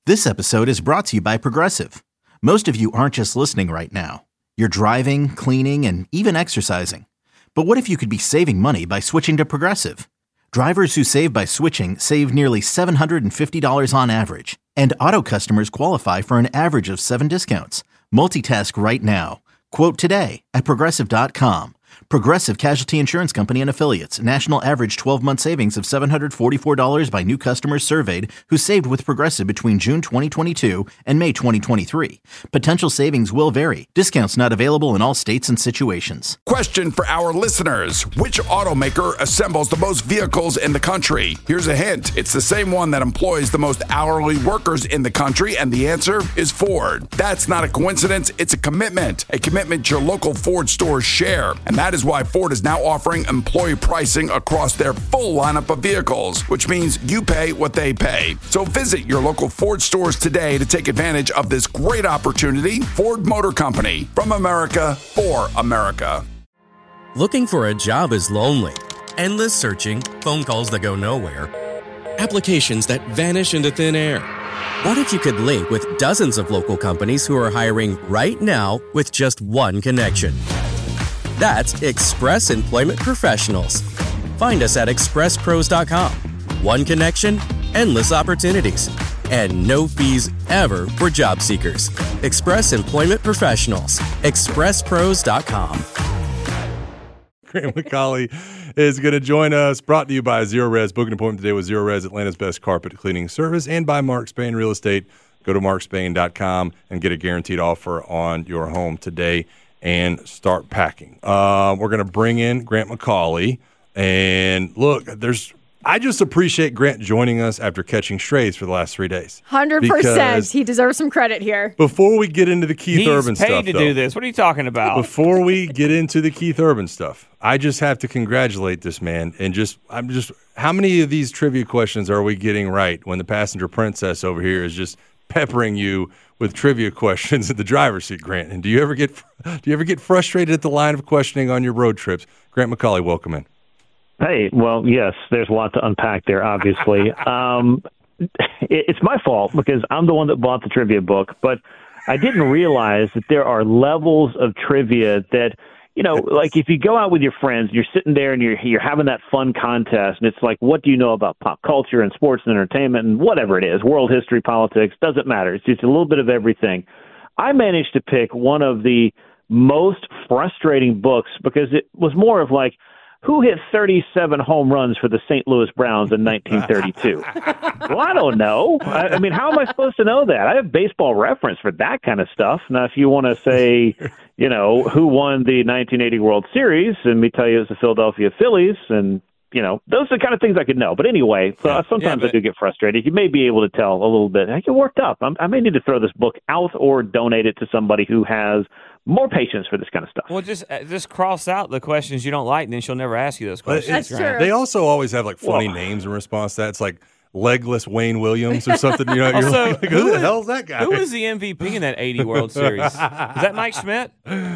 This episode is brought to you by Progressive. Most of you aren't just listening right now. You're driving, cleaning, and even exercising. But what if you could be saving money by switching to Progressive? Drivers who save by switching save nearly $750 on average. And auto customers qualify for an average of 7 discounts. Multitask right now. Quote today at Progressive.com. Progressive Casualty Insurance Company and Affiliates. National average 12-month savings of $744 by new customers surveyed who saved with Progressive between June 2022 and May 2023. Potential savings will vary. Discounts not available in all states and situations. Question for our listeners. Which automaker assembles the most vehicles in the country? Here's a hint. It's the same one that employs the most hourly workers in the country, and the answer is Ford. That's not a coincidence. It's a commitment your local Ford stores share. And that is why Ford is now offering employee pricing across their full lineup of vehicles, which means you pay what they pay. So visit your local Ford stores today to take advantage of this great opportunity. Ford Motor Company, from America for America. Looking for a job is lonely. Endless searching, phone calls that go nowhere, applications that vanish into thin air. What if you could link with dozens of local companies who are hiring right now with just one connection? That's Express Employment Professionals. Find us at expresspros.com. One connection, endless opportunities, and no fees ever for job seekers. Express Employment Professionals. expresspros.com. Grant McAuley is going to join us, brought to you by Zero Res. Book an appointment today with Zero Res, Atlanta's best carpet cleaning service, and by Mark Spain Real Estate. Go to markspain.com and get a guaranteed offer on your home today and start packing. We're going to bring in Grant McAuley. And look, I just appreciate Grant joining us after catching strays for the last 3 days. 100%. He deserves some credit here. Before we get into the Keith Urban stuff, He's paid to do this. What are you talking about? Before we get into the Keith Urban stuff, I just have to congratulate this man. And how many of these trivia questions are we getting right when the passenger princess over here is just peppering you with trivia questions in the driver's seat, Grant? And do you ever get frustrated at the line of questioning on your road trips? Grant McAuley, welcome in. Hey, well, yes, there's a lot to unpack there, obviously. It's my fault because I'm the one that bought the trivia book, but I didn't realize that there are levels of trivia that, like if you go out with your friends, you're sitting there and you're having that fun contest, and it's like, what do you know about pop culture and sports and entertainment and whatever it is, world history, politics, doesn't matter. It's just a little bit of everything. I managed to pick one of the most frustrating books because it was more of like, who hit 37 home runs for the St. Louis Browns in 1932? Well, I don't know. I mean, how am I supposed to know that? I have Baseball Reference for that kind of stuff. Now, if you want to say, who won the 1980 World Series, and me tell you it's the Philadelphia Phillies, and, those are the kind of things I could know. But anyway, sometimes I do get frustrated. You may be able to tell a little bit. I get worked up. I may need to throw this book out or donate it to somebody who has more patience for this kind of stuff. Well, just cross out the questions you don't like, and then she'll never ask you those questions. That's true. They also always have funny names in response to that. It's like Legless Wayne Williams or something. You're like, who the hell's that guy? Who was the MVP in that 80 World Series? Is that Mike Schmidt?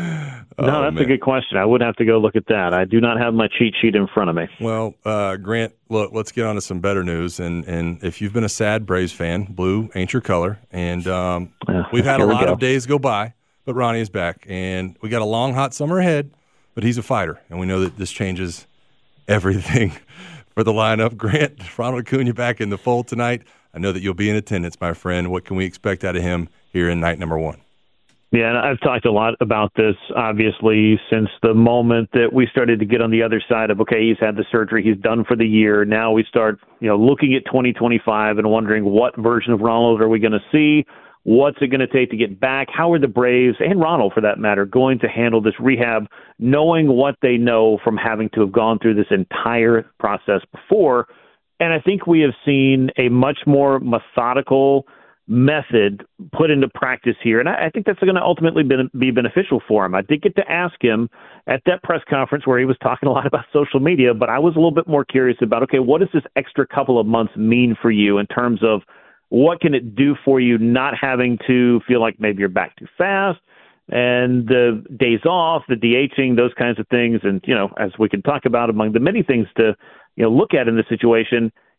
No, that's a good question. I would have to go look at that. I do not have my cheat sheet in front of me. Well, Grant, look, let's get on to some better news. And if you've been a sad Braves fan, blue ain't your color. And we've had a lot of days go by. But Ronnie is back, and we got a long, hot summer ahead, but he's a fighter, and we know that this changes everything for the lineup. Grant, Ronald Acuna back in the fold tonight. I know that you'll be in attendance, my friend. What can we expect out of him here in night number 1? Yeah, and I've talked a lot about this, obviously, since the moment that we started to get on the other side of, okay, he's had the surgery, he's done for the year. Now we start, looking at 2025 and wondering what version of Ronald are we going to see? What's it going to take to get back? How are the Braves, and Ronald for that matter, going to handle this rehab, knowing what they know from having to have gone through this entire process before? And I think we have seen a much more methodical method put into practice here. And I think that's going to ultimately be beneficial for him. I did get to ask him at that press conference where he was talking a lot about social media, but I was a little bit more curious about, okay, what does this extra couple of months mean for you in terms of what can it do for you not having to feel like maybe you're back too fast, and the days off, the DHing, those kinds of things. And, as we can talk about among the many things to, look at in this situation,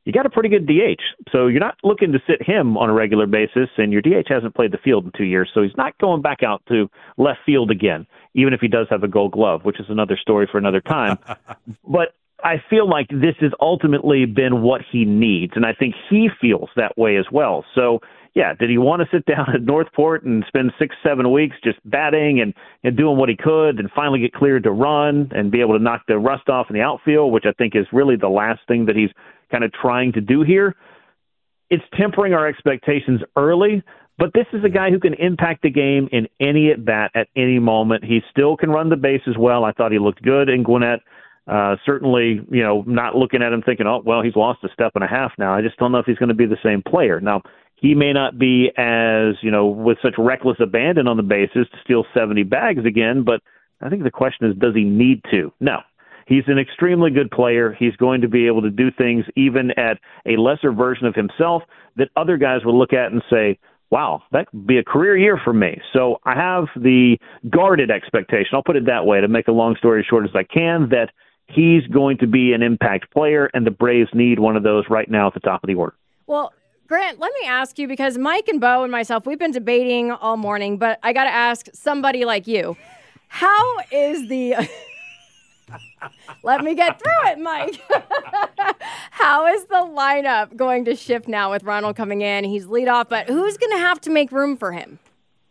you got a pretty good DH. So you're not looking to sit him on a regular basis, and your DH hasn't played the field in 2 years, so he's not going back out to left field again, even if he does have a Gold Glove, which is another story for another time. But I feel like this has ultimately been what he needs, and I think he feels that way as well. So, yeah, did he want to sit down at Northport and spend 6-7 weeks just batting and doing what he could and finally get cleared to run and be able to knock the rust off in the outfield, which I think is really the last thing that he's kind of trying to do here? It's tempering our expectations early, but this is a guy who can impact the game in any at-bat at any moment. He still can run the bases well. I thought he looked good in Gwinnett. Certainly, not looking at him thinking, oh, well, he's lost a step and a half now. I just don't know if he's going to be the same player. Now, he may not be as, with such reckless abandon on the bases to steal 70 bags again, but I think the question is, does he need to? No. He's an extremely good player. He's going to be able to do things even at a lesser version of himself that other guys will look at and say, wow, that could be a career year for me. So I have the guarded expectation, I'll put it that way to make a long story as short as I can, that he's going to be an impact player, and the Braves need one of those right now at the top of the order. Well, Grant, let me ask you, because Mike and Bo and myself, we've been debating all morning, but I got to ask somebody like you, how is the... Let me get through it, Mike. How is the lineup going to shift now with Ronald coming in? He's leadoff, but who's going to have to make room for him?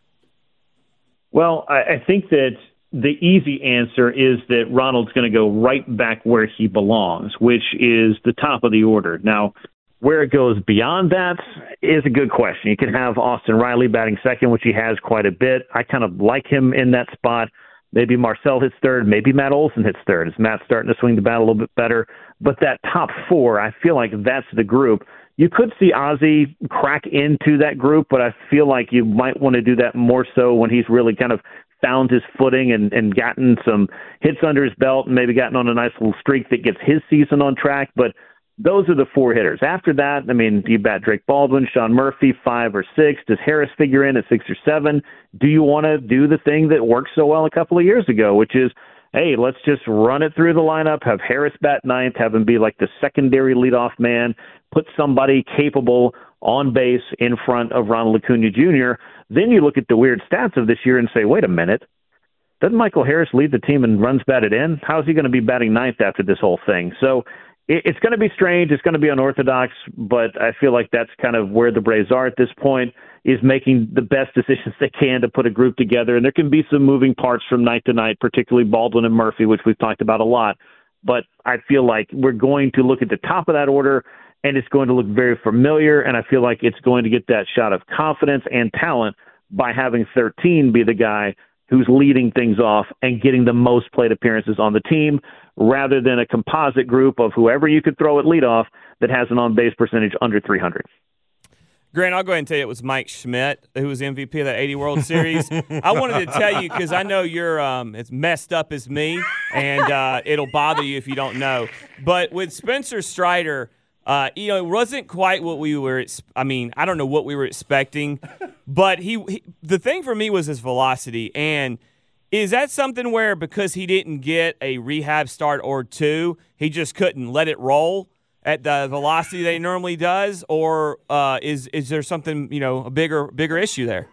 Well, I think that the easy answer is that Ronald's going to go right back where he belongs, which is the top of the order. Now, where it goes beyond that is a good question. You can have Austin Riley batting second, which he has quite a bit. I kind of like him in that spot. Maybe Marcel hits third. Maybe Matt Olson hits third. Is Matt starting to swing the bat a little bit better? But that top four, I feel like that's the group. You could see Ozzie crack into that group, but I feel like you might want to do that more so when he's really kind of found his footing and gotten some hits under his belt and maybe gotten on a nice little streak that gets his season on track. But those are the four hitters. After that, I mean, do you bat Drake Baldwin, Sean Murphy, 5 or 6? Does Harris figure in at 6 or 7? Do you want to do the thing that worked so well a couple of years ago, which is, hey, let's just run it through the lineup, have Harris bat ninth, have him be like the secondary leadoff man, put somebody capable on base in front of Ronald Acuna Jr., then you look at the weird stats of this year and say, wait a minute, doesn't Michael Harris lead the team in runs batted in? How is he going to be batting ninth after this whole thing? So it's going to be strange. It's going to be unorthodox, but I feel like that's kind of where the Braves are at this point, is making the best decisions they can to put a group together. And there can be some moving parts from night to night, particularly Baldwin and Murphy, which we've talked about a lot. But I feel like we're going to look at the top of that order, and it's going to look very familiar, and I feel like it's going to get that shot of confidence and talent by having 13 be the guy who's leading things off and getting the most plate appearances on the team, rather than a composite group of whoever you could throw at leadoff that has an on-base percentage under 300. Grant, I'll go ahead and tell you it was Mike Schmidt who was MVP of that 80 World Series. I wanted to tell you because I know you're as messed up as me, and it'll bother you if you don't know. But with Spencer Strider, it wasn't quite what we were I don't know what we were expecting, but the thing for me was his velocity. And is that something where because he didn't get a rehab start or two, he just couldn't let it roll at the velocity that he normally does? Or is there something, a bigger issue there?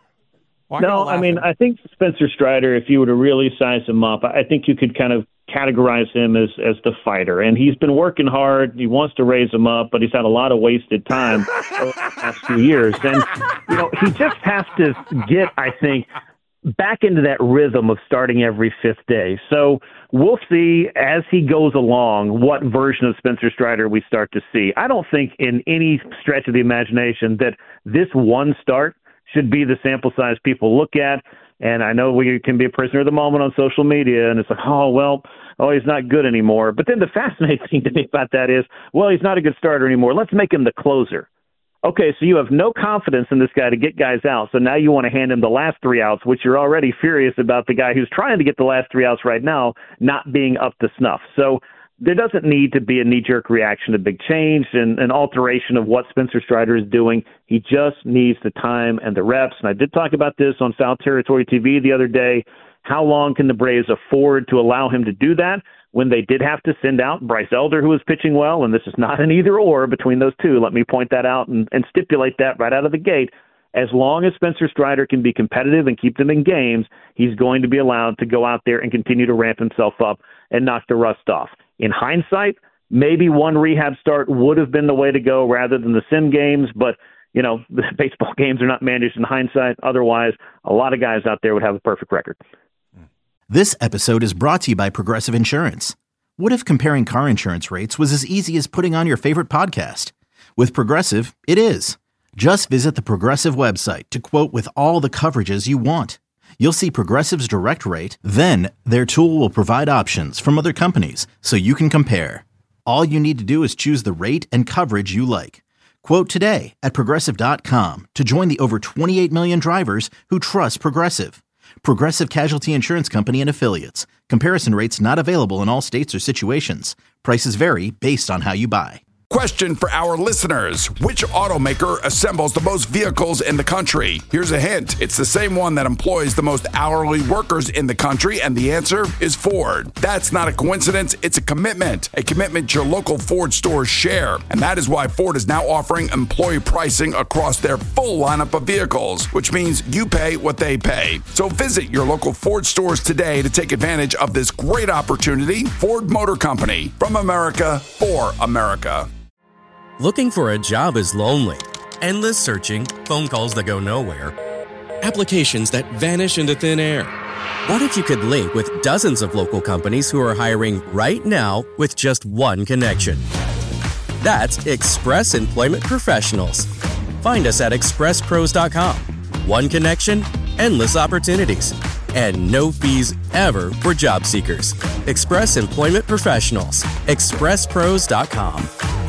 No, I think Spencer Strider, if you were to really size him up, I think you could kind of categorize him as the fighter. And he's been working hard. He wants to raise him up, but he's had a lot of wasted time over the past few years. And, he just has to get, I think, back into that rhythm of starting every fifth day. So we'll see as he goes along what version of Spencer Strider we start to see. I don't think in any stretch of the imagination that this one start should be the sample size people look at. And I know we can be a prisoner of the moment on social media, and it's like, he's not good anymore. But then the fascinating thing to me about that is, he's not a good starter anymore. Let's make him the closer. Okay, so you have no confidence in this guy to get guys out, so now you want to hand him the last 3 outs, which you're already furious about the guy who's trying to get the last 3 outs right now not being up to snuff. So there doesn't need to be a knee-jerk reaction to big change and an alteration of what Spencer Strider is doing. He just needs the time and the reps. And I did talk about this on Foul Territory TV the other day. How long can the Braves afford to allow him to do that when they did have to send out Bryce Elder, who was pitching well, and this is not an either-or between those two. Let me point that out and stipulate that right out of the gate. As long as Spencer Strider can be competitive and keep them in games, he's going to be allowed to go out there and continue to ramp himself up and knock the rust off. In hindsight, maybe one rehab start would have been the way to go rather than the sim games, but the baseball games are not managed in hindsight. Otherwise, a lot of guys out there would have a perfect record. This episode is brought to you by Progressive Insurance. What if comparing car insurance rates was as easy as putting on your favorite podcast? With Progressive, it is. Just visit the Progressive website to quote with all the coverages you want. You'll see Progressive's direct rate, then their tool will provide options from other companies so you can compare. All you need to do is choose the rate and coverage you like. Quote today at Progressive.com to join the over 28 million drivers who trust Progressive. Progressive Casualty Insurance Company and Affiliates. Comparison rates not available in all states or situations. Prices vary based on how you buy. Question for our listeners. Which automaker assembles the most vehicles in the country? Here's a hint. It's the same one that employs the most hourly workers in the country, and the answer is Ford. That's not a coincidence. It's a commitment your local Ford stores share. And that is why Ford is now offering employee pricing across their full lineup of vehicles, which means you pay what they pay. So visit your local Ford stores today to take advantage of this great opportunity. Ford Motor Company, from America for America. Looking for a job is lonely. Endless searching, phone calls that go nowhere, applications that vanish into thin air. What if you could link with dozens of local companies who are hiring right now with just one connection? That's Express Employment Professionals. Find us at expresspros.com. One connection, endless opportunities, and no fees ever for job seekers. Express Employment Professionals. expresspros.com.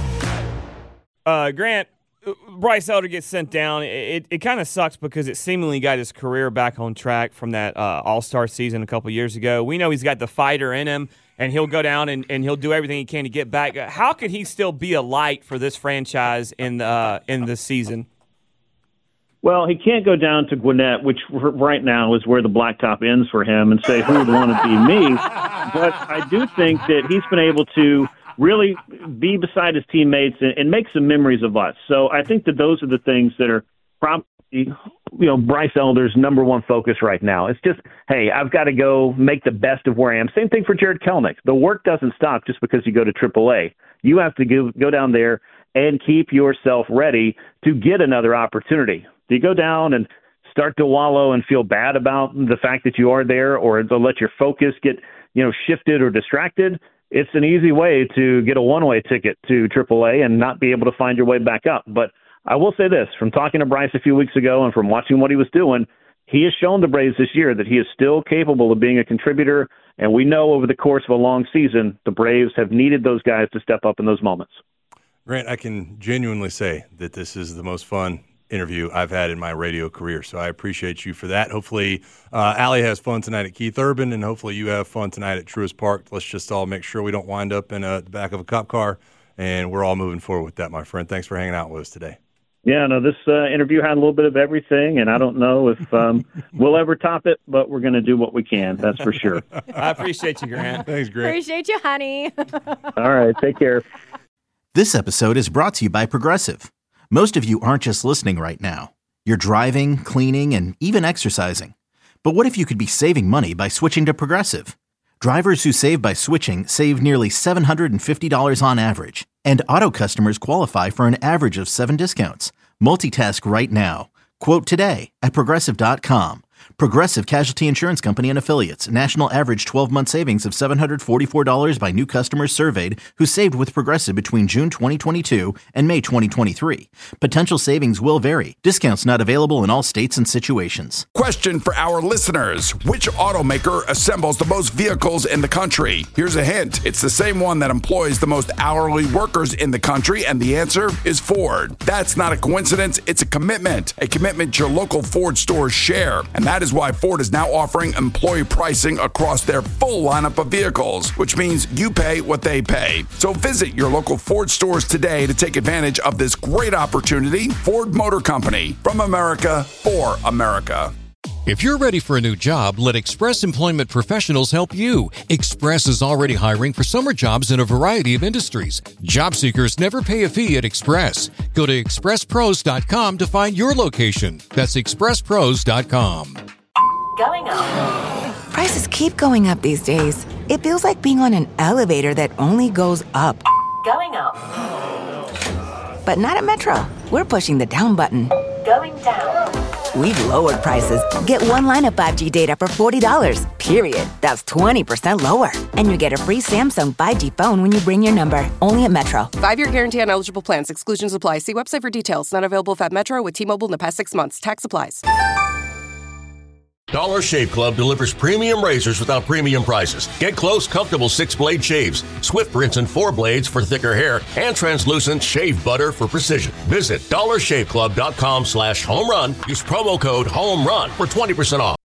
Grant, Bryce Elder gets sent down. It kind of sucks because it seemingly got his career back on track from that All-Star season a couple years ago. We know he's got the fighter in him, and he'll go down and he'll do everything he can to get back. How could he still be a light for this franchise in this season? Well, he can't go down to Gwinnett, which right now is where the blacktop ends for him, and say, who would want to be me? But I do think that he's been able to really be beside his teammates and make some memories of us. So I think that those are the things that are probably, Bryce Elder's number one focus right now. It's just, hey, I've got to go make the best of where I am. Same thing for Jared Kelenic. The work doesn't stop just because you go to AAA. You have to go down there and keep yourself ready to get another opportunity. Do you go down and start to wallow and feel bad about the fact that you are there, or to let your focus get, shifted or distracted? It's an easy way to get a one-way ticket to AAA and not be able to find your way back up. But I will say this, from talking to Bryce a few weeks ago and from watching what he was doing, he has shown the Braves this year that he is still capable of being a contributor. And we know over the course of a long season, the Braves have needed those guys to step up in those moments. Grant, I can genuinely say that this is the most fun interview I've had in my radio career, so I appreciate you for that. Hopefully Allie has fun tonight at Keith Urban, and hopefully you have fun tonight at Truist Park. Let's just all make sure we don't wind up in the back of a cop car, and we're all moving forward with that, my friend. Thanks for hanging out with us today. Yeah, no, this interview had a little bit of everything, and I don't know if we'll ever top it, but we're going to do what we can, that's for sure. I appreciate you, Grant. Thanks, Grant. Appreciate you, honey. All right, take care. This episode is brought to you by Progressive. Most of you aren't just listening right now. You're driving, cleaning, and even exercising. But what if you could be saving money by switching to Progressive? Drivers who save by switching save nearly $750 on average. And auto customers qualify for an average of 7 discounts. Multitask right now. Quote today at Progressive.com. Progressive Casualty Insurance Company and Affiliates. National average 12-month savings of $744 by new customers surveyed who saved with Progressive between June 2022 and May 2023. Potential savings will vary. Discounts not available in all states and situations. Question for our listeners. Which automaker assembles the most vehicles in the country? Here's a hint. It's the same one that employs the most hourly workers in the country, and the answer is Ford. That's not a coincidence. It's a commitment your local Ford stores share. And that is why Ford is now offering employee pricing across their full lineup of vehicles, which means you pay what they pay. So visit your local Ford stores today to take advantage of this great opportunity. Ford Motor Company, from America for America. If you're ready for a new job, let Express Employment Professionals help you. Express is already hiring for summer jobs in a variety of industries. Job seekers never pay a fee at Express. Go to expresspros.com to find your location. That's expresspros.com. Going up. Prices keep going up these days. It feels like being on an elevator that only goes up. Going up. But not at Metro. We're pushing the down button. Going down. We've lowered prices. Get one line of 5G data for $40, period. That's 20% lower. And you get a free Samsung 5G phone when you bring your number. Only at Metro. 5-year guarantee on eligible plans. Exclusions apply. See website for details. Not available if at Metro with T-Mobile in the past 6 months. Tax applies. Dollar Shave Club delivers premium razors without premium prices. Get close, comfortable 6-blade shaves, swift rinse and 4 blades for thicker hair, and translucent shave butter for precision. Visit dollarshaveclub.com/home run. Use promo code HOME RUN for 20% off.